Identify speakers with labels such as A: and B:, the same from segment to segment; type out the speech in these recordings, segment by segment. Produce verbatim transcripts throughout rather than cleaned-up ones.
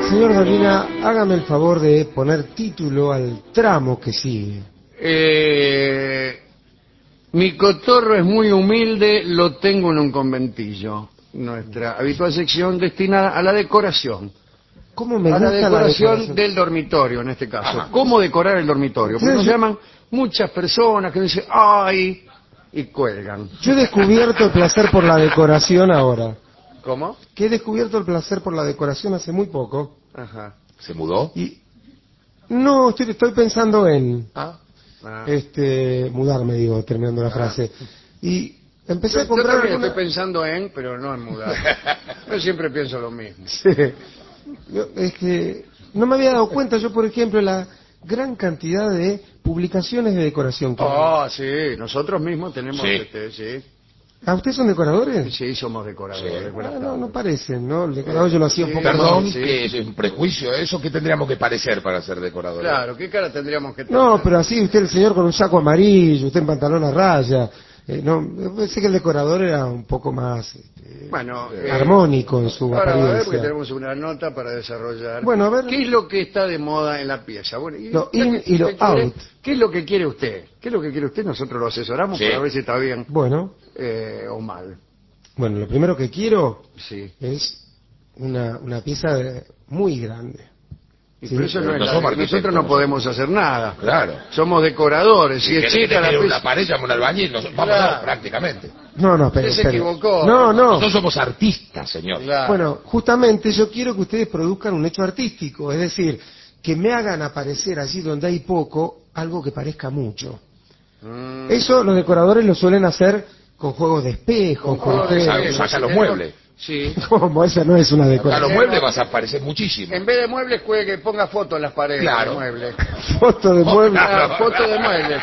A: Señor Dolina, hágame el favor de poner título al tramo que sigue.
B: Eh, mi cotorro es muy humilde, lo tengo en un conventillo. Nuestra habitual sección destinada a la decoración.
A: ¿Cómo me
B: a la
A: gusta
B: decoración,
A: la decoración
B: del dormitorio, en este caso.
A: Ajá.
B: ¿Cómo decorar el dormitorio? Porque
A: Sí,
B: nos
A: yo-
B: llaman muchas personas que dicen, ¡ay! Y cuelgan.
A: Yo he descubierto el placer por la decoración ahora.
B: ¿Cómo?
A: Que he descubierto el placer por la decoración hace muy poco.
B: Ajá.
C: ¿Se mudó?
A: Y no, estoy, estoy pensando en
C: Ah.
B: Ah.
A: este mudarme, digo, terminando la
B: Ah.
A: frase. Y empecé
B: Yo,
A: a
B: yo
A: comprar
B: también
A: alguna-
B: estoy pensando en, pero no en mudar. Yo siempre pienso lo mismo.
A: Sí. Yo, es que no me había dado cuenta yo, por ejemplo, la gran cantidad de publicaciones de decoración que hay.
B: Ah, sí, nosotros mismos tenemos,
C: Sí.
B: este, sí,
A: ¿Ah, ustedes son decoradores?
B: sí, somos decoradores.
C: Sí.
B: buenas
A: Ah, no,
B: tardes.
A: no parecen, ¿no? El decorador yo lo hacía un
B: Sí.
A: poco
C: Perdón,
A: más.
B: sí.
C: que es un prejuicio eso, ¿qué tendríamos que parecer para ser decoradores?
B: Claro, ¿qué cara tendríamos que tener?
A: No, pero así usted el señor con un saco amarillo, usted en pantalón a raya. Eh, no, yo pensé que el decorador era un poco más este,
B: Bueno, eh,
A: armónico en su
B: ahora va a ver porque
A: apariencia.
B: tenemos una nota para desarrollar.
A: Bueno, a ver.
B: ¿Qué es lo que está de moda en la pieza? Bueno, y
A: Lo
B: ya
A: in
B: que
A: y lo
B: usted quiere,
A: out.
B: ¿Qué es lo que quiere usted? ¿Qué es lo que quiere usted? Nosotros lo asesoramos
C: Sí.
B: para ver si está bien
A: Bueno,
B: eh, o mal.
A: bueno, lo primero que quiero
B: Sí.
A: es una, una pieza de- muy grande.
B: Y
A: Sí,
B: por eso no
C: pero
B: es
C: no
B: la-
C: somos arquitectos,
B: nosotros no
C: nosotros.
B: podemos hacer nada.
C: Claro.
B: Somos decoradores. Si
C: Si
B: es
C: querés que
B: chica
C: te
B: la
C: quede
B: pieza...
C: una pared, llama un albañil, nos- vamos
B: Claro.
C: a ver, prácticamente.
A: No, no, pero,
B: Usted se equivocó.
A: No, no.
C: Nosotros somos artistas, señor.
B: Claro.
A: Bueno, justamente yo quiero que ustedes produzcan un hecho artístico, es decir, que me hagan aparecer allí donde hay poco, algo que parezca mucho.
B: Mm.
A: Eso los decoradores lo suelen hacer con juegos de espejos,
B: Con
A: con
B: juegos de
A: juegos-
B: espejos,
C: saca
B: si
C: los
B: tenemos-
C: muebles.
B: Sí.
A: ¿Cómo? Esa no es una
C: A los
A: decoración.
C: muebles vas a aparecer muchísimo.
B: En vez de muebles, puede que ponga fotos en las paredes
C: Claro.
B: de muebles.
A: Foto de muebles.
B: Ah, fotos de muebles.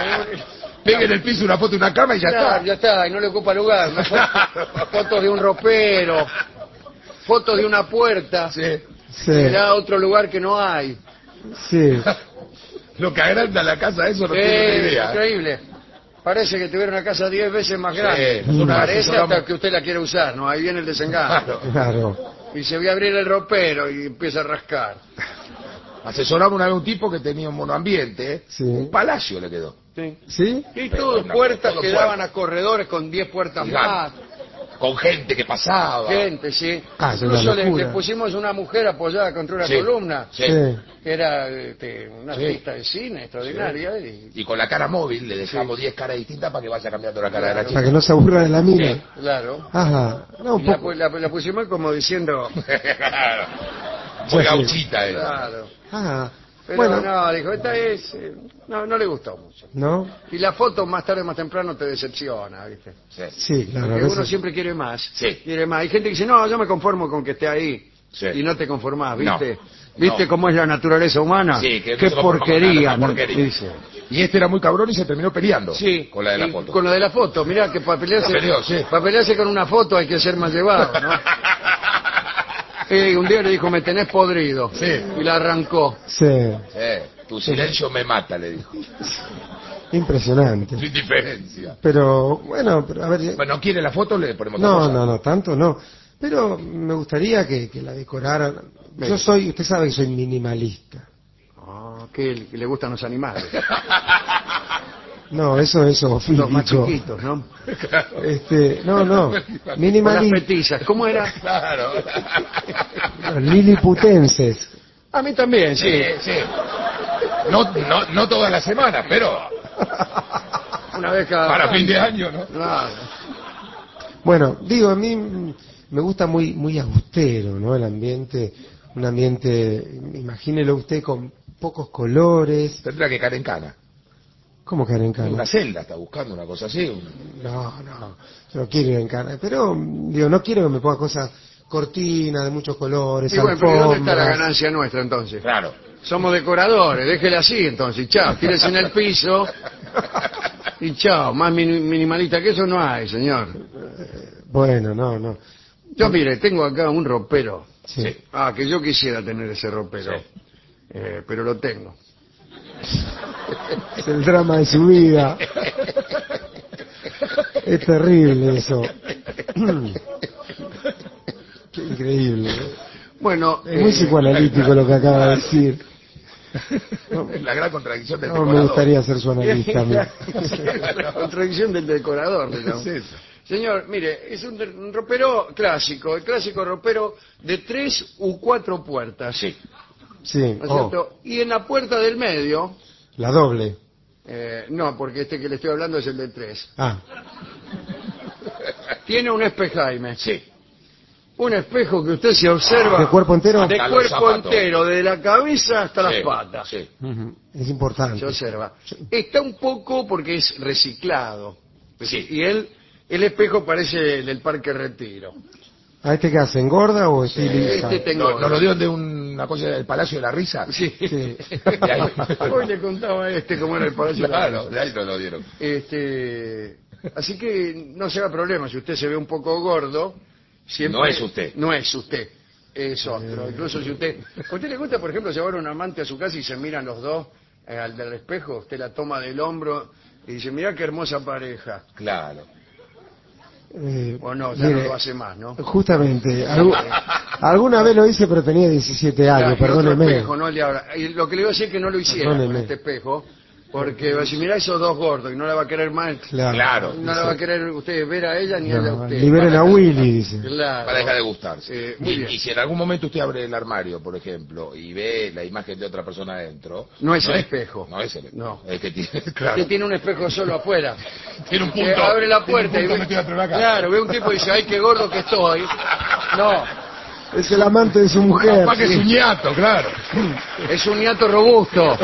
C: Pegue en el piso una foto de una cama y ya
B: Claro,
C: está.
B: ya está, y no le ocupa lugar. Una foto- fotos de un ropero, fotos de una puerta,
C: Sí.
A: Sí,
B: que da a otro lugar que no hay.
A: sí.
C: Lo que agranda la casa, eso no
B: Eh,
C: tiene ni idea. ¿eh?
B: increíble. Parece que tuviera una casa diez veces más
C: Sí,
B: grande.
C: nosotros
B: Parece
C: asesoramos-
B: hasta que usted la quiere usar, ¿no? Ahí viene el desengaño.
C: Claro.
A: Claro.
B: Y se ve abrir el ropero y empieza a rascar.
C: Asesoramos una vez a un tipo que tenía un monoambiente, ¿eh?
A: Sí.
C: Un palacio le quedó.
B: Sí.
A: ¿Sí?
B: Y
C: Pero
B: todas
C: una-
B: puertas
C: todo
B: que
C: puerta.
B: daban a corredores con diez puertas
C: Gigante.
B: más.
C: Con gente que pasaba.
B: Gente, sí.
A: Ah, es una
B: Incluso le,
A: locura.
B: le pusimos una mujer apoyada contra una
C: Sí.
B: columna,
C: Sí.
A: Sí.
B: que era este, una
C: Sí.
B: artista de cine extraordinaria. Y,
C: Y con la cara móvil le dejamos diez caras distintas para que vaya cambiando la cara de la
A: Para
C: chica.
A: que no se aburra de la mina.
C: Sí.
B: claro.
A: Ajá. No, un
B: Y la,
A: poco.
B: pu- la- la pusimos como diciendo,
C: Claro. Muy
A: Sí, sí.
C: gauchita él.
B: claro.
A: Ajá.
B: Pero
A: Bueno,
B: no, dijo, esta es... eh, no, no le gustó mucho.
A: ¿no?
B: Y la foto más tarde o más temprano te decepciona, ¿viste?
C: Sí.
A: Sí, claro. a
B: Porque
A: veces-
B: uno siempre quiere más.
C: Sí.
B: Quiere más. Hay gente que dice, no, yo me conformo con que esté ahí.
C: Sí.
B: Y no te conformás,
C: No.
B: ¿viste? ¿Viste
C: No.
B: cómo es la naturaleza humana?
C: Sí, que no
B: Qué
C: se conforma con
B: porquería,
C: nada,
B: ¿no?
C: porquería.
B: Dice.
C: Y este era muy cabrón y se terminó peleando.
B: Sí.
C: Con la de la
B: y
C: foto.
B: Con lo de la foto. Mirá que para pelearse,
C: Se peleó, sí.
B: para pelearse con una foto hay que ser más llevado, ¿no? Eh, un día le dijo, me tenés podrido.
C: Sí.
B: Y la arrancó.
A: Sí.
C: Sí. Tu silencio me mata, le dijo.
A: Impresionante.
C: Sin diferencia.
A: Pero, bueno, pero a ver.
C: Bueno, ¿no quiere la foto? Le ponemos otra
A: No,
C: cosa.
A: no, no, tanto no. Pero me gustaría que, que la decoraran. Yo
B: Venga.
A: soy, usted sabe que soy minimalista.
B: Ah, que, que le gustan los animales.
A: No, eso es
B: Los más
A: zoofílico.
B: chiquitos, ¿no?
A: Este, no, no.
B: Con las
A: Minimalista.
B: petizas. ¿Cómo era?
C: Claro.
A: Los liliputenses.
B: A mí también, sí.
C: Sí, sí. No, no, no toda la semana, pero
B: Una vez cada
C: para
B: tanto.
C: fin de año, ¿no?
B: Claro.
A: Bueno, digo, a mí mm, me gusta muy muy austero, ¿no? El ambiente, un ambiente, imagínelo usted con pocos colores.
C: Tendrá que caer en cana.
A: ¿Cómo que en cana?
C: Una celda, está buscando una cosa así. un-
A: No, no, yo no quiero ir en cana. Pero, mm, digo, no quiero que me ponga cosas cortinas de muchos colores,
B: Y bueno, pero ¿dónde está la
A: alfombras.
B: ganancia nuestra entonces?
C: Claro.
B: Somos decoradores, déjele así entonces, chao, tírese en el piso y chao, más mini- minimalista que eso no hay, señor.
A: Bueno, no, no.
B: Yo mire, tengo acá un ropero.
A: Sí.
B: Ah, que yo quisiera tener ese ropero,
C: Sí.
B: Eh, pero lo tengo.
A: Es el drama de su vida. Es terrible eso. Qué increíble.
B: Bueno,
A: Es muy
B: eh,
A: psicoanalítico lo que acaba de decir.
C: Es la gran contradicción del
A: No me
C: decorador.
A: gustaría ser su analista a mí.
B: la contradicción del decorador. digamos.
C: Es eso.
B: Señor, mire, es un, un ropero clásico, el clásico ropero de tres u cuatro puertas.
C: Sí.
A: Sí,
B: ¿No es
A: oh,
B: cierto? Y en la puerta del medio,
A: la doble.
B: eh, no, porque este que le estoy hablando es el de tres.
A: Ah,
B: Tiene un espejaime. Sí. Un espejo que usted se observa.
A: ¿de cuerpo entero?
B: De
C: Hasta los
B: cuerpo
C: zapatos.
B: entero, de la cabeza hasta
C: Sí,
B: las patas.
C: sí.
A: Ujú, es importante.
B: Se observa. Está un poco porque es reciclado.
C: Sí.
B: Y él, el espejo parece el del Parque Retiro.
A: ¿A este qué hace? ¿Engorda o estiliza?
B: Este tengo.
C: ¿No, ¿Nos lo dieron de una cosa del Palacio de la Risa?
B: Sí.
A: Sí.
C: De ahí.
B: Hoy le contaba a este cómo era el Palacio de la
C: Claro,
B: Risa.
C: de ahí nos lo dieron.
B: Este, así que no se haga problema si usted se ve un poco gordo. Siempre,
C: No es usted.
B: No es usted. Es otro. Incluso si usted... ¿A usted le gusta, por ejemplo, llevar un amante a su casa y se miran los dos eh, al del espejo? Usted la toma del hombro y dice, mira qué hermosa pareja.
C: Claro.
A: Eh,
B: O no, ya
A: mire,
B: no lo hace más, ¿no?
A: Justamente, algu- alguna vez lo hice, pero tenía diecisiete años,
B: Claro, y otro
A: perdóneme.
B: espejo, no el de ahora. Y lo que le iba a decir es que no lo hiciera
A: Perdóneme.
B: con este espejo, porque va a decir, mira esos dos gordos y no la va a querer más.
A: Claro.
C: Claro.
B: No la va a querer usted ver a ella ni a ella a
A: No,
B: usted.
A: liberen a Willy, dice.
B: Claro.
C: Para dejar de gustarse.
B: Eh, muy
C: y,
B: bien.
C: y si en algún momento usted abre el armario, por ejemplo, y ve la imagen de otra persona adentro...
B: No es el espejo.
C: No es el espejo.
B: No.
C: Es que tiene,
B: Usted
C: claro.
B: tiene un espejo solo afuera.
C: Tiene un
B: Que
C: punto.
B: abre la puerta
C: tiene
B: y
C: un punto
B: ve,
C: metido dentro de la casa.
B: claro, ve un tipo y dice, ay, qué gordo que estoy. No,
A: Es el amante de su mujer.
C: Capaz que es un ñato, claro.
B: es un niato robusto.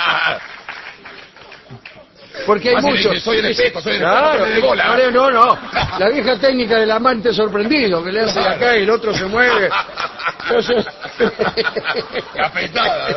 B: Porque hay
C: Más bien
B: muchos.
C: dice, soy el espejo, soy el
B: Claro,
C: espejo, de bola.
B: no, no, no. La vieja técnica del amante sorprendido, que le hace de acá y el otro se mueve. Entonces...
C: Capetada,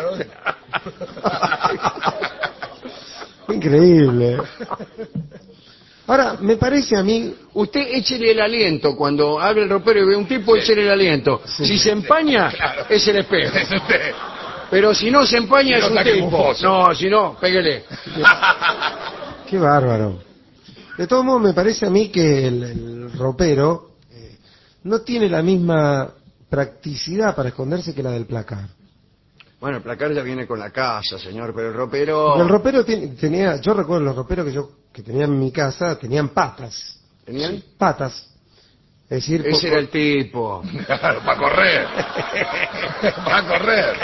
C: ¿no?
A: Increíble. Ahora, me parece a mí...
B: Usted échele el aliento cuando abre el ropero y ve un tipo,
C: Sí.
B: échele el aliento.
A: Sí.
B: Si se empaña,
C: Claro.
B: es el espejo.
C: Es usted.
B: Pero si no se empaña,
C: Y no
B: es un
C: saque
B: tipo.
C: bufoso.
B: No, si no, pégale.
A: Qué bárbaro. De todos modos, me parece a mí que el, el ropero eh, no tiene la misma practicidad para esconderse que la del placar.
B: Bueno, el placar ya viene con la casa, señor, pero el ropero...
A: Porque el ropero tiene- tenía, yo recuerdo los roperos que yo que tenía en mi casa, tenían patas.
B: ¿Tenían?
A: Patas. Es decir, po-
B: Ese era el tipo.
C: Claro, para correr. Para correr.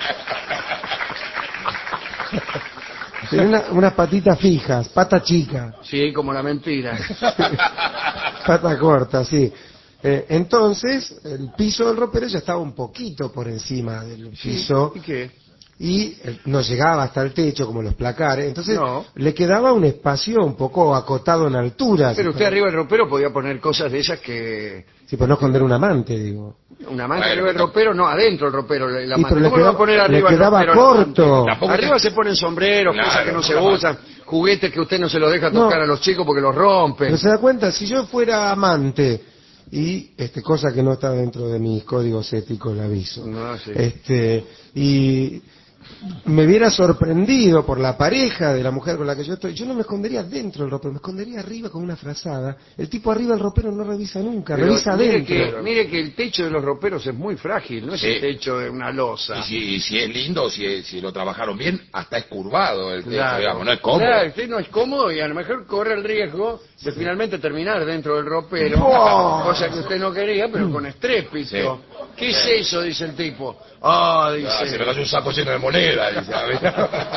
A: tenía una- unas patitas fijas, pata chica,
B: Sí, como la mentira.
A: pata corta, sí. Eh, entonces, el piso del ropero ya estaba un poquito por encima del piso
B: ¿Y qué?
A: y eh, no llegaba hasta el techo como los placares, entonces
B: No.
A: le quedaba un espacio un poco acotado en altura.
B: Pero
A: si
B: usted
A: para-
B: arriba del ropero podía poner cosas de esas que...
A: Sí, para no esconder un amante, digo.
B: Una manta
C: Bueno,
B: arriba del ropero, no, adentro del ropero, la
A: Sí,
B: amante.
A: pero le
B: ¿Cómo lo va a
A: quedaba-
B: poner
A: le
B: arriba del
A: quedaba
B: ropero? la amante?
A: corto.
C: Tampoco
B: Arriba
C: te-
B: se ponen sombreros,
C: Claro,
B: cosas que no se
C: nada más.
B: usan, juguetes que usted no se los deja tocar
A: No.
B: a los chicos porque los rompen.
A: Pero se da cuenta, si yo fuera amante, y este cosa que no está dentro de mis códigos éticos, le aviso,
B: No, sí.
A: este, y me viera sorprendido por la pareja de la mujer con la que yo estoy, yo no me escondería dentro del ropero, me escondería arriba con una frazada. El tipo arriba del ropero no revisa nunca,
B: Pero
A: revisa
B: mire
A: adentro.
B: que, mire que el techo de los roperos es muy frágil, no es
C: Sí.
B: el techo de una losa.
C: Y si, y si es lindo, si, si lo trabajaron bien, hasta es curvado el techo,
B: Claro.
C: digamos, no es cómodo.
B: Claro, usted no es cómodo y a lo mejor corre el riesgo de finalmente terminar dentro del ropero,
A: ¡Oh!
B: cosa que usted no quería, pero con estrépito.
C: Sí.
B: ¿Qué es
C: Sí.
B: eso? Dice el tipo. Ah, dice.
C: Ah, se me cayó un saco lleno de moneda, dice, a ver.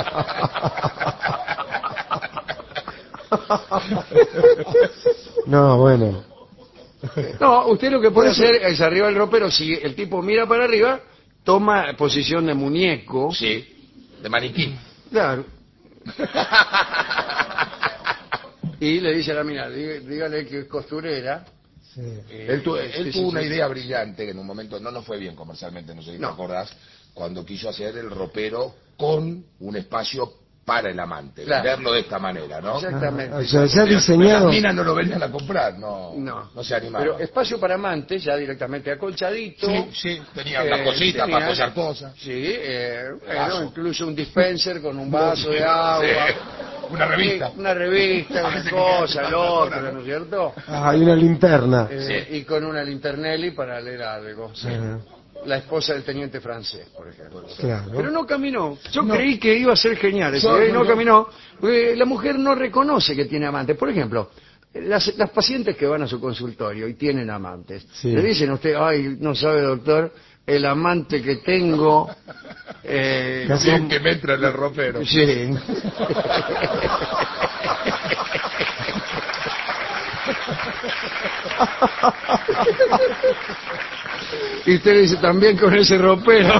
A: No, bueno.
B: No, usted lo que puede
A: Por eso-
B: hacer es arriba del ropero, si el tipo mira para arriba, toma posición de muñeco.
C: Sí, de maniquí.
B: Claro. Y le dice a la mina, dí- dígale que es costurera.
A: Sí.
B: Eh,
C: Él, tu-
B: sí,
C: él
B: sí,
C: tuvo
B: sí,
C: una
B: sí.
C: idea brillante que en un momento no nos fue bien comercialmente, no sé si
B: No.
C: te acordás, cuando quiso hacer el ropero con un espacio para el amante,
B: Claro.
C: verlo de esta manera, ¿no?
B: Exactamente.
A: Ah, o sea, ya
C: Pero
A: diseñado.
C: Las minas no lo venían a comprar, no,
B: No,
C: no se animaban.
B: Pero espacio para amantes, ya directamente acolchadito.
C: Sí, sí, tenía
B: Eh,
C: unas cositas
B: tenía-
C: para apoyar cosas.
B: Sí, eh, bueno,
C: Vaso.
B: incluso un dispenser con un vaso de agua.
C: Sí, una revista.
B: Sí, una revista, una
C: Parece que
B: cosa,
C: queda
B: el otro,
C: tanta
B: ¿no es cierto?
A: Ah, hay una linterna.
B: Eh, Y con una linternelli para leer algo.
A: Ajá.
B: la esposa del teniente francés, por ejemplo.
A: Claro.
B: Pero no caminó. Yo
C: No.
B: creí que iba a ser genial ese
C: Yo-
B: día y no
C: yo-
B: caminó. Porque la mujer no reconoce que tiene amantes. Por ejemplo, las, las pacientes que van a su consultorio y tienen amantes,
A: Sí.
B: le dicen a usted, ay, no sabe, doctor, el amante que tengo... Eh,
A: Casi
C: Bien que me entra en el ropero.
B: Sí. Y usted dice también con ese ropero.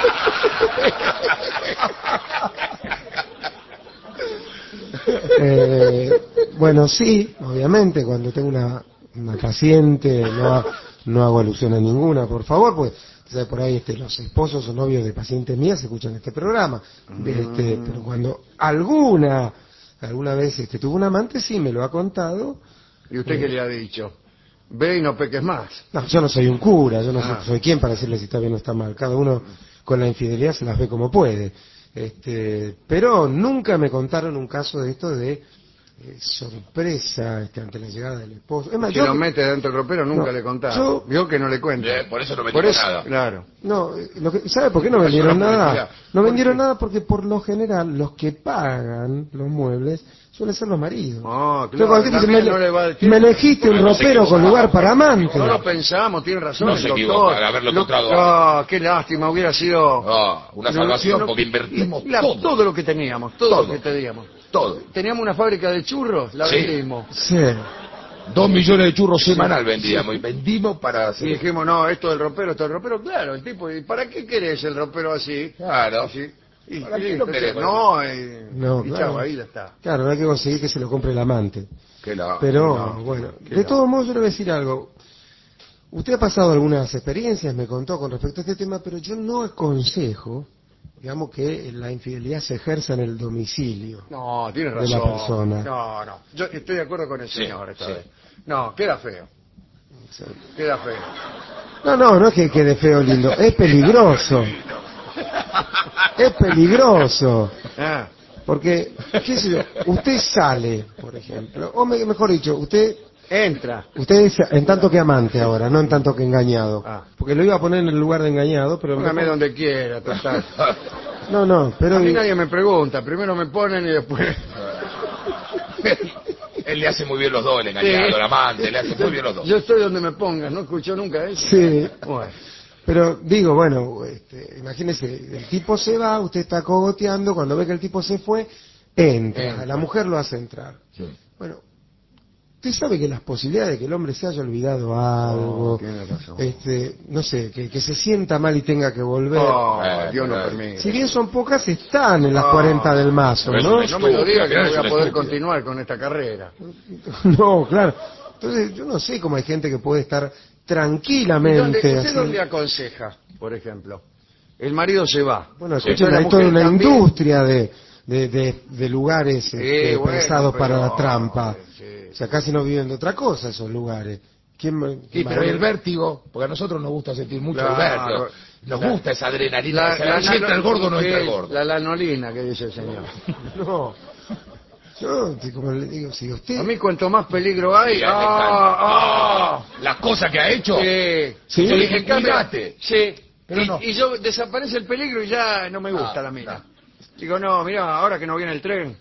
A: Eh, bueno, sí, obviamente, cuando tengo una, una paciente, no, ha- no hago alusión a ninguna, por favor, pues, o sea, por ahí este, los esposos o novios de pacientes mías escuchan este programa. Este, pero cuando alguna, alguna vez este, tuvo un amante, sí, me lo ha contado.
B: ¿Y usted qué le ha dicho? Ve y no peques más.
A: No, yo no soy un cura, yo no
B: Ah.
A: soy, soy quien para decirle si está bien o está mal. Cada uno con la infidelidad se las ve como puede. Este, pero nunca me contaron un caso de esto de eh, sorpresa este, ante la llegada del esposo. Es más,
B: Si
A: yo,
B: lo mete dentro del ropero nunca
A: No,
B: le contaba.
A: yo-
B: Vio que no le cuenta.
C: Eh, por eso no me
B: Por
C: dijo
B: eso,
C: nada.
B: claro.
A: no, eh, lo que, ¿sabe por qué no
C: Eso
A: vendieron
C: no
A: nada?
C: publicidad.
A: No
B: ¿Por
A: vendieron
B: qué?
A: nada porque por lo general los que pagan los muebles suelen ser los maridos.
B: Ah,
A: Entonces,
B: claro,
A: cuando el tipo dice,
B: también
A: me,
B: no le va a decir-
A: me elegiste un
C: No se
A: ropero con
C: equivoca.
A: lugar para amante.
B: No lo pensamos, tiene razón
C: No
B: el
C: se
B: doctor.
C: equivoca, al haberlo
B: Lo-
C: encontrado
B: Ah, qué lástima, hubiera sido...
C: Ah, una
B: No,
C: salvación
B: no,
C: porque invertimos
B: la-
C: todo.
B: todo lo que teníamos, todo,
C: Todo.
B: lo que teníamos.
C: Todo.
B: Teníamos una fábrica de churros, la
C: Sí.
B: vendimos.
A: Sí.
C: Dos millones de churros semanal vendíamos y vendimos para
B: Y
C: hacer...
B: dijimos, no, esto del ropero, esto del ropero, claro, el tipo, ¿y para qué querés el ropero así?
C: Claro.
B: Así. Y,
C: ¿Para
B: y
C: qué
B: listo,
C: lo querés?
B: no, eh,
A: No,
B: y
A: claro.
B: chau, ahí ya está.
A: Claro, no hay que conseguir que se lo compre el amante.
C: Que la-
A: Pero,
B: no,
A: bueno,
B: que
A: de
B: no.
A: todos modos yo le voy a decir algo. Usted ha pasado algunas experiencias, me contó con respecto a este tema, pero yo no aconsejo, digamos, que la infidelidad se ejerza en el domicilio.
B: No, tiene
A: De
B: razón.
A: la persona.
B: No, no, yo estoy de acuerdo con el
C: Sí,
B: señor esta
C: sí.
B: vez. No, queda feo, queda feo.
A: No, no, no es que quede feo o lindo, es peligroso. Es peligroso.
B: Ah,
A: Porque, qué sé yo, usted sale, por ejemplo, o me- mejor dicho, usted
B: entra.
A: usted es en tanto que amante ahora, no en tanto que engañado.
B: Ah.
A: Porque lo iba a poner en el lugar de engañado, pero...
B: Póngame
A: mejor-
B: donde quiera, total.
A: No, no, pero...
B: A mí nadie me pregunta, primero me ponen y después...
C: Él le hace muy bien los dos, el engañado,
B: Sí.
C: el amante, le hace muy bien los dos.
B: Yo estoy donde me pongas, ¿no escuchó nunca eso?
A: Sí.
B: Bueno,
A: Pero digo, bueno, este, imagínese, el tipo se va, usted está cogoteando, cuando ve que el tipo se fue, entra,
B: Entra.
A: la mujer lo hace entrar.
C: Sí.
A: Bueno, usted sabe que las posibilidades de que el hombre se haya olvidado algo,
B: Oh, tiene razón.
A: este, no sé, que, que se sienta mal y tenga que volver,
B: oh,
C: Eh,
B: Dios no
C: pero-
B: permite.
A: si bien son pocas, están en las
B: Ah.
A: cuarenta del mazo,
C: Pero
A: ¿no?
C: es
B: No me lo diga que no
C: Es
B: voy a
C: una
B: poder
C: estúpida.
B: continuar con esta carrera.
A: No, claro. Entonces, yo no sé cómo hay gente que puede estar
B: ¿Y
A: tranquilamente
B: dónde, ¿Usted
A: así.
B: dónde aconseja, por ejemplo? El marido se va.
A: Bueno,
C: Sí.
A: escuchen,
B: La
A: hay toda
B: mujer
A: una
B: también.
A: industria de, de, de, de lugares
B: Sí,
A: este,
B: bueno,
A: pensados para
B: pero-
A: la trampa.
B: sí.
A: O sea, casi no viven de otra cosa esos lugares. ¿Quién, me-
C: Sí, pero
A: me-
C: el vértigo, porque a nosotros nos gusta sentir mucho
B: Claro.
C: el vértigo. Nos
B: La-
C: gusta esa adrenalina.
B: La,
C: esa-
B: la-
C: si entra el gordo, no
B: sí,
C: entra el gordo.
B: La lanolina que dice el señor.
A: No. Yo, como le digo, si usted...
B: A mí cuanto más peligro hay...
C: Sí, me
B: ¡Ah!
C: encanta.
B: ¡Ah!
C: Las cosas que ha hecho.
B: Sí,
A: Sí,
B: sí,
C: dije,
B: en cambio-
C: cuidate.
B: sí.
C: Pero
B: y,
C: no.
B: y yo desaparece el peligro y ya no me gusta
C: Ah,
B: la mina.
C: no.
B: Digo, no, mira, ahora que no viene el tren.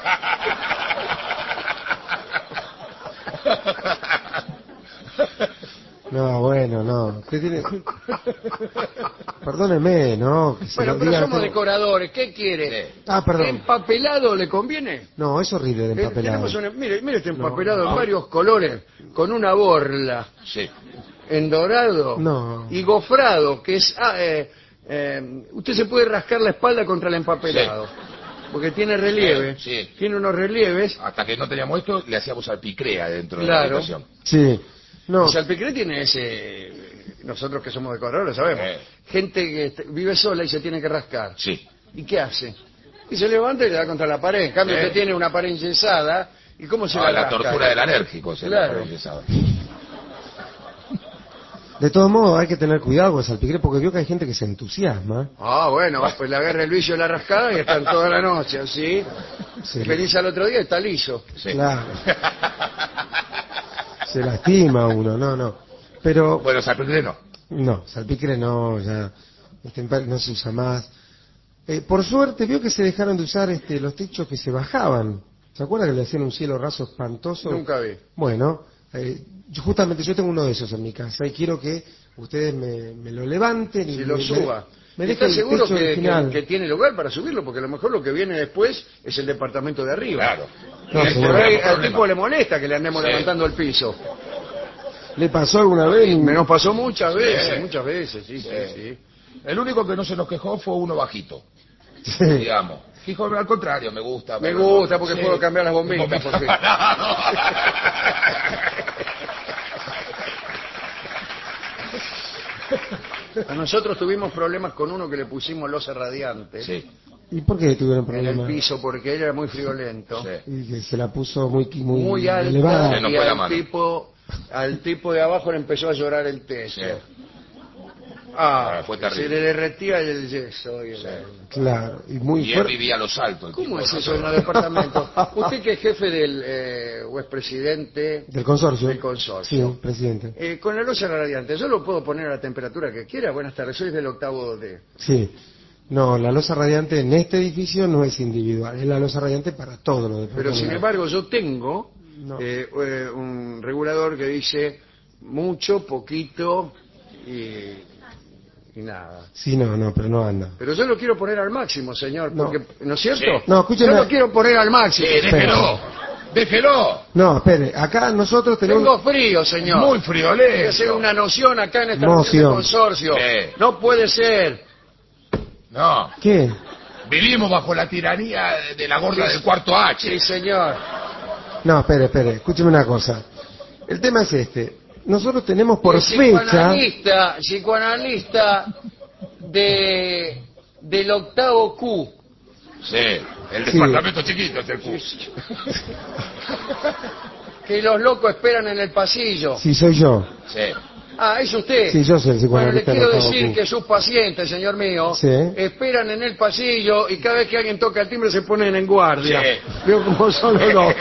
A: No, bueno, no. Usted tiene... Perdóneme, ¿no? Que se
B: Bueno,
A: lo
B: pero
A: diga
B: somos
A: como-
B: decoradores, ¿qué quiere?
A: Ah, perdón.
B: ¿Empapelado le conviene?
A: No, es horrible el
B: Eh,
A: empapelado.
B: tenemos un- mire, mire este
A: No,
B: empapelado
A: no.
B: en varios colores, con una borla,
C: Sí.
B: en dorado
A: No.
B: y gofrado, que es... ah, eh, eh, usted se puede rascar la espalda contra el empapelado, porque tiene relieve,
C: Sí, sí.
B: tiene unos relieves.
C: Hasta que no teníamos esto, le hacíamos salpicrea dentro de
B: Claro.
C: la habitación.
A: Sí. No.
B: O sea, el Salpicré tiene ese... Nosotros que somos decoradores sabemos.
C: Eh.
B: Gente que est- vive sola y se tiene que rascar.
C: Sí.
B: ¿Y qué hace? Y se levanta y le da contra la pared. En cambio,
C: Eh.
B: usted tiene una pared enyesada. ¿Y cómo se
C: Ah,
B: la
C: la
B: rasca?
C: tortura del alérgico. esa es la
B: Claro.
C: palabra que sabe.
A: De todos modos, hay que tener cuidado con el salpicré porque veo que hay gente que se entusiasma.
B: Ah, bueno, pues le agarra el vicio de la rascada y están toda la noche, así.
A: Se,
B: Feliz al otro día está liso.
C: Sí.
A: Claro. Se lastima uno, no, no. Pero,
C: Bueno, salpicrea no.
A: No, salpicre no, ya este, no se usa más. Eh, por suerte, vio que se dejaron de usar este, los techos que se bajaban. ¿Se acuerda que le hacían un cielo raso espantoso?
B: Nunca vi.
A: Bueno, eh, yo, justamente yo tengo uno de esos en mi casa y quiero que ustedes me, me lo levanten y
B: Si
A: me,
B: lo suba.
A: Me, me
B: ¿Está
A: dejen el
B: seguro
A: techo
B: que,
A: original.
B: que, que tiene lugar para subirlo? Porque a lo mejor lo que viene después es el departamento de arriba.
C: Claro.
A: No,
B: Y
A: seguro.
B: por ahí al tipo le molesta que le andemos
C: Sí.
B: levantando el piso.
A: ¿Le pasó alguna vez?
B: Me nos pasó muchas veces,
C: Sí.
B: muchas veces, sí, sí,
C: Sí.
B: sí.
C: El único que no se nos quejó fue uno bajito,
A: Sí.
C: digamos. Dijo, al contrario, me gusta.
B: Me
C: pero-
B: gusta porque
C: Sí.
B: puedo cambiar las bombitas. Porque... A nosotros tuvimos problemas con uno que le pusimos losa radiante
C: Sí,
A: ¿Y por qué tuvieron
B: en el
A: problemas?
B: piso porque él era muy friolento.
C: sí.
A: Y que se la puso muy muy,
B: Muy alta
A: elevada.
C: Se nos
B: y
C: fue la
B: al
C: mano.
B: tipo, al tipo de abajo le empezó a llorar el techo.
C: Sí.
B: Ah,
C: Ah, fue
B: se
C: terrible.
B: le derretía el yeso. Y el-
C: Sí.
A: Claro, y muy
C: Y él
A: fuerte.
C: vivía a los altos. el
B: ¿Cómo
C: tipo,
B: es
C: ¿no?
B: eso en los departamentos? Usted que es jefe del, eh, o es presidente
A: Del consorcio.
B: del consorcio.
A: Sí, presidente.
B: Eh, con la losa radiante, ¿yo lo puedo poner a la temperatura que quiera? Buenas tardes, soy del octavo D.
A: Sí. No, la losa radiante en este edificio no es individual, es la losa radiante para todos los
B: Pero
A: departamentos.
B: sin embargo yo tengo
A: No.
B: eh, eh, un regulador que dice mucho, poquito y, y nada.
A: Sí, no, no, pero no anda.
B: Pero yo lo quiero poner al máximo, señor,
A: No.
B: porque, ¿no es cierto?
C: Sí.
A: No, escúcheme.
B: Yo lo quiero poner al máximo.
C: Sí, déjelo. Déjelo.
A: No, espere, acá nosotros tenemos...
B: Tengo frío, señor.
C: Muy
B: Hay que
C: friolento.
B: hacer una noción acá en esta
A: Noción.
B: reunión de consorcio.
C: Sí.
B: No puede ser.
C: No.
A: ¿Qué?
C: Vivimos bajo la tiranía de la gorda del cuarto H.
B: Sí, señor.
A: No, espere, espere, escúcheme una cosa. El tema es este. Nosotros tenemos por
B: El
A: fecha...
B: psicoanalista, psicoanalista de, del octavo Q.
C: Sí, el
A: Sí.
C: departamento chiquito es el Q.
B: Que los locos esperan en el pasillo.
A: Sí, soy yo.
C: Sí.
B: Ah, ¿es usted?
A: Sí, yo soy el
B: Bueno, le
A: psicoanalista del
B: quiero
A: octavo
B: decir
A: Q.
B: que sus pacientes, señor mío,
A: Sí.
B: esperan en el pasillo y cada vez que alguien toca el timbre se ponen en guardia.
C: Sí.
B: Veo cómo son los dos.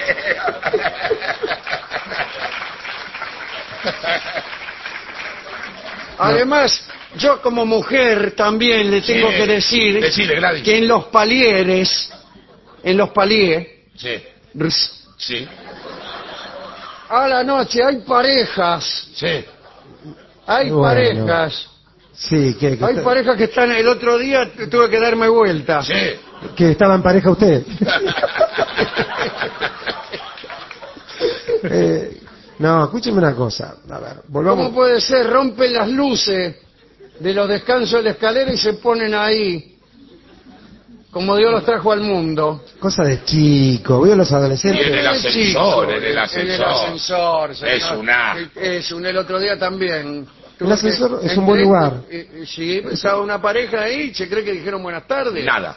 B: Además, yo como mujer también le tengo
C: Sí.
B: que decir
C: Decile, Gladys.
B: que en los palieres, en los paliers,
C: Sí,
B: rs,
C: sí,
B: a la noche hay parejas,
C: sí.
B: hay
A: Bueno.
B: parejas,
A: Sí, que, que,
B: hay
A: está-
B: parejas que están, el otro día tuve que darme vuelta.
C: Sí.
A: que estaba en pareja usted. Eh, no, escúcheme una cosa. A ver, volvamos...
B: ¿Cómo puede ser? Rompen las luces de los descansos de la escalera y se ponen ahí, como Dios los trajo al mundo.
A: Cosa de chico, veo los
C: Y en
A: adolescentes.
C: el ascensor, en el ascensor.
B: En el ascensor, señor.
C: Es un asco.
B: Es un, el otro día también.
A: El ascensor
B: Tuve que-
A: es un buen
B: entré,
A: lugar.
B: eh, eh, sí, estaba una pareja ahí, ¿se cree que dijeron buenas tardes?
C: Nada.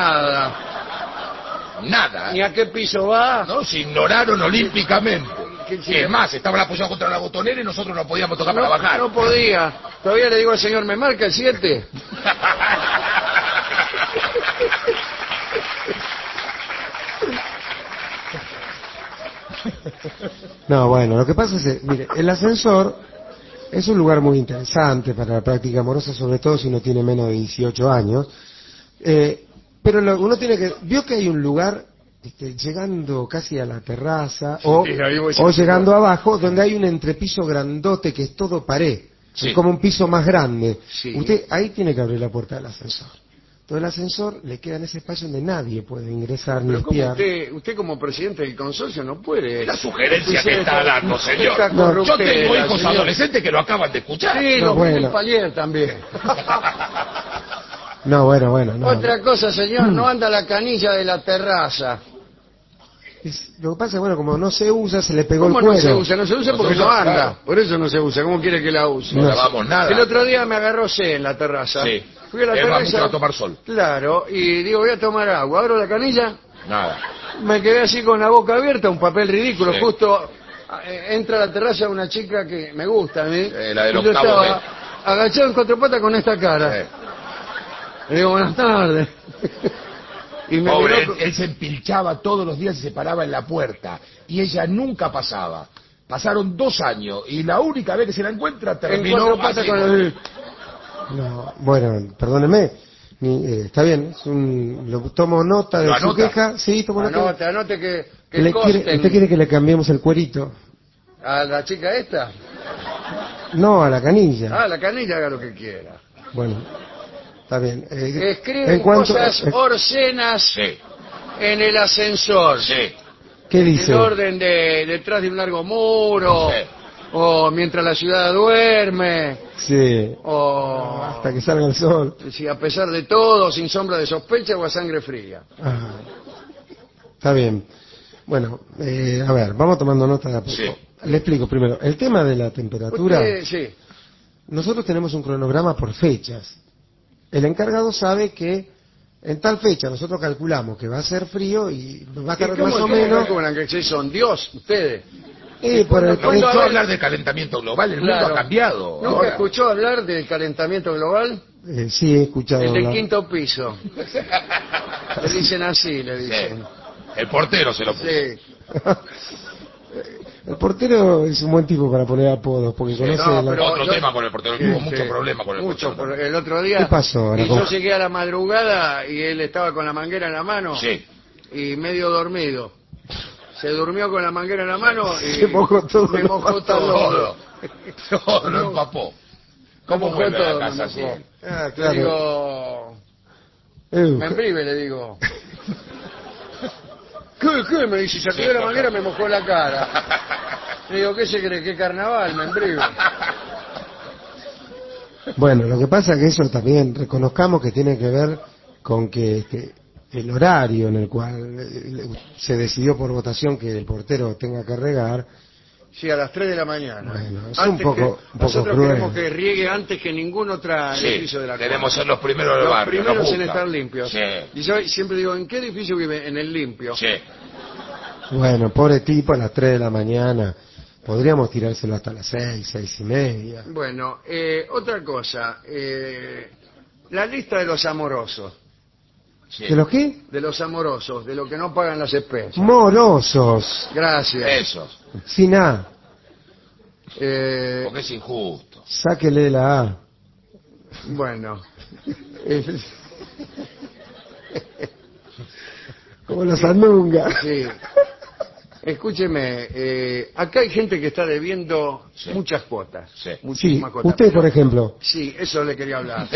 B: Nada.
C: Nada.
B: ¿Ni a qué piso va?
C: No, se ignoraron olímpicamente.
B: ¿Qué-
C: Y es más, estaban apoyados contra la botonera y nosotros no podíamos tocar para
B: No,
C: bajar.
B: no podía. Todavía le digo al señor, ¿me marca el siete?
A: No, bueno, lo que pasa es que, mire, el ascensor es un lugar muy interesante para la práctica amorosa, sobre todo si uno tiene menos de dieciocho años. Eh, pero lo- uno tiene que... Vio que hay un lugar este, llegando casi a la terraza o,
B: Sí, ahí voy
A: o
B: siempre.
A: llegando abajo, donde hay un entrepiso grandote que es todo pared.
C: Sí.
A: Es como un piso más grande.
B: Sí.
A: Usted ahí tiene que abrir la puerta del ascensor. Todo el ascensor le queda en ese espacio donde nadie puede ingresar ni
B: Pero como
A: espiar.
B: usted, usted como presidente del consorcio no puede...
C: La sugerencia que
B: Usted
C: está dando, señor.
B: esta
A: No,
C: Yo
B: corruptela,
C: tengo hijos
B: señor.
C: adolescentes que lo acaban de escuchar.
B: Sí,
A: No,
B: los
A: bueno.
B: bueno. Palier también.
A: No, bueno, bueno, no.
B: Otra cosa, señor, no anda la canilla de la terraza.
A: Es- lo que pasa es, bueno, como no se usa, se le pegó
B: ¿Cómo
A: el
B: no
A: cuero.
B: se usa? No se usa
C: No
B: porque
C: se
B: no
C: usa,
B: anda.
C: claro.
B: Por eso no se usa. ¿Cómo quiere que la use?
C: No
A: No.
C: lavamos nada.
B: El otro día me agarró sed en la terraza.
C: Sí.
B: Fui a la
C: Es más,
B: terraza.
C: mucho a tomar sol.
B: Claro, y digo, voy a tomar agua. Abro la canilla,
C: Nada.
B: me quedé así con la boca abierta, un papel ridículo.
C: Sí.
B: Justo eh, entra a la terraza una chica que me gusta a mí.
C: Eh, la del
B: y yo
C: octavo
B: estaba agachado en cuatro patas con esta cara.
C: Eh.
B: Le digo, buenas tardes. Y me
C: Pobre,
B: miró
C: él, él se empilchaba todos los días y se paraba en la puerta. Y ella nunca pasaba. Pasaron dos años y la única vez que se la encuentra
B: En
C: terminó
B: cuatro patas
C: así.
B: con el...
A: No, bueno, perdóneme. Ni- eh, está bien, es un, lo, tomo nota de
C: ¿Lo
A: su
C: anota?
A: queja. Sí, tomo nota.
B: Anote, anote que, que
A: Le quiere-
B: costen
A: ¿Usted quiere que le cambiemos el cuerito?
B: a la chica esta.
A: No, a la canilla.
B: Ah, la canilla haga lo que quiera.
A: Bueno, está bien. Eh,
B: Escriben
A: en cuanto,
B: cosas
A: eh,
B: obscenas
C: Sí,
B: en el ascensor.
C: sí.
A: ¿Qué
B: En
A: dice?
B: el orden de detrás de un largo muro,
C: Sí.
B: o mientras la ciudad duerme,
A: Sí.
B: o
A: Hasta que salga el sol.
B: si a pesar de todo, sin sombra de sospecha o a sangre fría.
A: Ah, está bien. Bueno, eh, a ver, vamos tomando nota de a poco.
C: Sí.
A: Le explico primero. El tema de la temperatura,
B: Usted, sí.
A: nosotros tenemos un cronograma por fechas. El encargado sabe que en tal fecha nosotros calculamos que va a ser frío y va a
B: ¿Y
A: estar
B: cómo,
A: más o
B: cómo
A: menos.
B: calculan que sí son Dios, ustedes?
A: Eh, por el-
B: ¿Cuándo
C: ¿No escuchó
B: a ver?
C: hablar de calentamiento global? El
B: Claro.
C: mundo ha cambiado.
B: ¿Nunca
C: ahora.
B: escuchó hablar del calentamiento global?
A: eh, sí, he escuchado
B: El del
A: hablar.
B: quinto piso. Le dicen así, le
C: Sí.
B: dicen.
C: El portero se lo puso.
B: Sí.
A: El portero es un buen tipo para poner apodos porque
C: Sí,
A: conoce
B: no,
A: la-
B: pero-
C: Otro
B: yo-
C: tema con el portero.
B: Sí,
C: Tuvo
B: sí.
C: mucho problema con el
B: Mucho,
C: portero.
B: por- el otro día.
A: ¿Qué pasó ahora
B: Y
A: con-
B: yo llegué a la madrugada y él estaba con la manguera en la mano
C: Sí.
B: y medio dormido. Se durmió con la manguera en la mano y
A: Se mojó todo
B: me
A: los
B: mojó
C: Todo.
B: todo.
C: Todo lo empapó. ¿Cómo
B: Mojó
C: vuelve a
B: todo,
C: la
B: me
C: casa
B: mojó.
C: así?
A: Ah,
B: Le
A: claro.
B: digo,
A: Eh,
B: me embribe, le digo. ¿Qué, qué? Me dice, sacudió
C: Sí,
B: la
C: no,
B: manguera,
C: no.
B: me mojó la cara. Le digo, ¿qué se cree? ¿Qué carnaval? Me embribe.
A: Bueno, lo que pasa es que eso también reconozcamos que tiene que ver con que este, el horario en el cual eh, se decidió por votación que el portero tenga que regar.
B: Sí, a las tres de la mañana.
A: Bueno, es
B: Antes
A: un poco-
B: que-
A: un poco
B: nosotros
A: cruel.
B: queremos que riegue antes que ningún otro
C: Sí,
B: edificio de la
C: queremos
B: cuadra.
C: ser los primeros del
B: Los
C: barrio.
B: primeros
C: nos
B: en
C: gusta.
B: estar limpios.
C: Sí,
B: Y yo siempre digo, ¿en qué edificio vive? En el limpio.
C: sí.
A: Bueno, pobre tipo, a las tres de la mañana. Podríamos tirárselo hasta las seis, seis y media.
B: Bueno, eh, otra cosa. eh, la lista de los amorosos.
C: sí.
A: ¿De los qué?
B: De los amorosos, de los que no pagan las expensas.
A: Morosos.
B: Gracias.
C: Esos.
A: Sin A.
B: Eh,
C: Porque es injusto.
A: Sáquele la A.
B: bueno. Eh,
A: Como la sandunga.
B: sí. Escúcheme, eh, acá hay gente que está debiendo
C: Sí.
B: muchas cuotas.
C: Sí.
A: Sí,
B: Muchísimas cuotas.
A: usted,
B: Pero-
A: por ejemplo,
B: Sí, eso le quería hablar.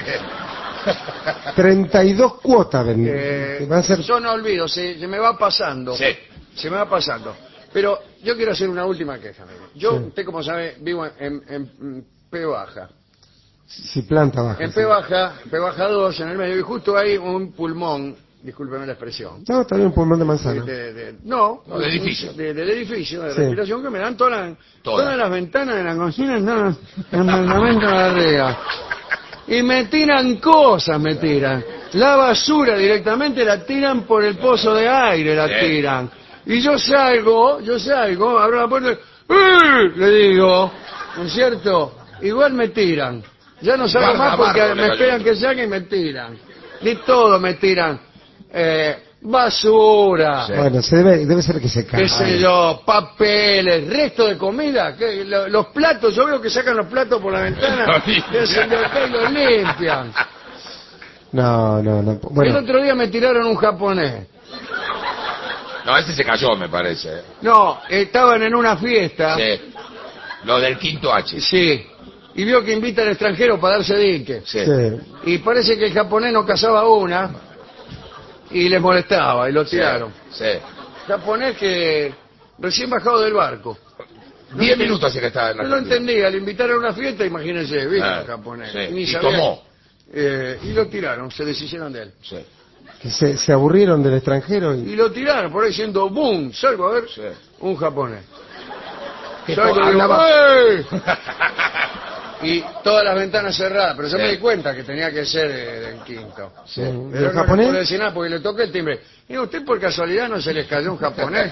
A: treinta y dos cuotas ven-
B: Eh,
A: que va a ser.
B: Yo no olvido, se, se me va pasando.
C: Sí.
B: Se me va pasando. Pero yo quiero hacer una última queja. mire. Yo,
A: Sí.
B: usted como sabe, vivo en, en- en P baja.
A: Si planta baja.
B: En
A: sí.
B: P baja, P baja dos, en el medio, y justo hay un pulmón, discúlpeme la expresión.
A: No, está bien un pulmón de manzana.
B: De- de- no,
C: No, de edificio.
B: de- del edificio, de
A: Sí.
B: respiración, que me dan todas las,
C: Todas.
B: todas las ventanas de la cocina, están en el apartamento de arriba. Y me tiran cosas, me tiran. La basura directamente la tiran por el pozo de aire, la
C: Sí.
B: tiran. Y yo salgo, yo salgo, abro la puerta, ¡eh! Le digo, ¿no es cierto? Igual me tiran. Ya no salgo
C: Barra,
B: más porque
C: barra, le
B: me
C: cayó.
B: esperan que salga y me tiran. De todo me tiran. Eh, basura,
C: Sí.
A: Bueno, se debe, debe ser que se cae.
B: qué sé yo, papeles, resto de comida, que lo- los platos, yo veo que sacan los platos por la ventana,
C: Los limpian.
B: y hacen de acá y los limpian.
A: No, no, no.
B: El
A: Bueno,
B: otro día me tiraron un japonés.
C: No, ese se cayó, me parece.
B: No, estaban en una fiesta,
C: Sí. Lo del quinto H.
B: sí, y vio que invita al extranjero para darse dique.
C: Sí.
A: sí.
B: Y parece que el japonés no cazaba una y les molestaba y lo
C: Sí.
B: tiraron.
C: Sí.
B: Japonés que recién bajado del barco.
C: Diez minutos hace que estaba en la
B: No lo
C: Argentina.
B: entendía, le invitaron a una fiesta, imagínense, vino
C: Ah,
B: el japonés.
C: sí.
B: Ni
C: Y
B: sabía-
C: tomó.
B: Eh, y lo tiraron, se deshicieron de él.
C: Sí.
A: Que se, se aburrieron del extranjero y.
B: Y lo tiraron por ahí diciendo ¡boom! Salgo a ver,
C: Sí.
B: un japonés.
C: Que
B: Salgo y digo,
C: hablaba-
B: ¡ey! Y todas las ventanas cerradas, pero yo
C: Sí.
B: me di cuenta que tenía que ser eh, del quinto.
A: Sí.
B: Pero
A: ¿Y
B: no
A: el
B: le
A: japonés?
B: puedo decir nada porque le toqué el timbre. Y usted por casualidad no se les cayó un japonés.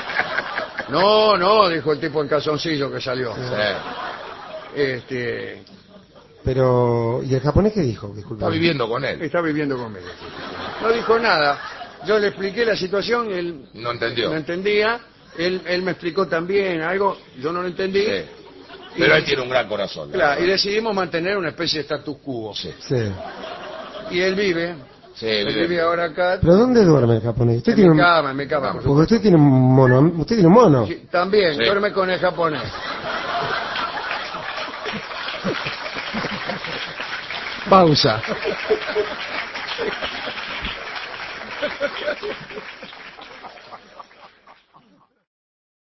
B: No, no, dijo el tipo en calzoncillo que salió.
C: Sí.
B: Este,
A: Pero. ¿Y el japonés qué dijo? Disculpa.
C: Está viviendo con él.
B: está viviendo conmigo. No dijo nada. Yo le expliqué la situación y él
C: No entendió.
B: no entendía. Él, él me explicó también algo, yo no lo entendí.
C: Sí. Pero él tiene un gran corazón.
B: Claro, y decidimos mantener una especie de status quo.
C: Sí.
A: Sí.
B: Y él vive,
C: Sí,
B: él
C: vive.
B: vive ahora acá,
A: ¿Pero dónde duerme el japonés? Usted
B: en
A: tiene
B: mi
A: un...
B: cama, en mi cama, por
A: Porque
B: supuesto.
A: usted tiene un mono. Usted tiene un mono.
B: Sí, también,
C: Sí.
B: duerme con el japonés. Pausa.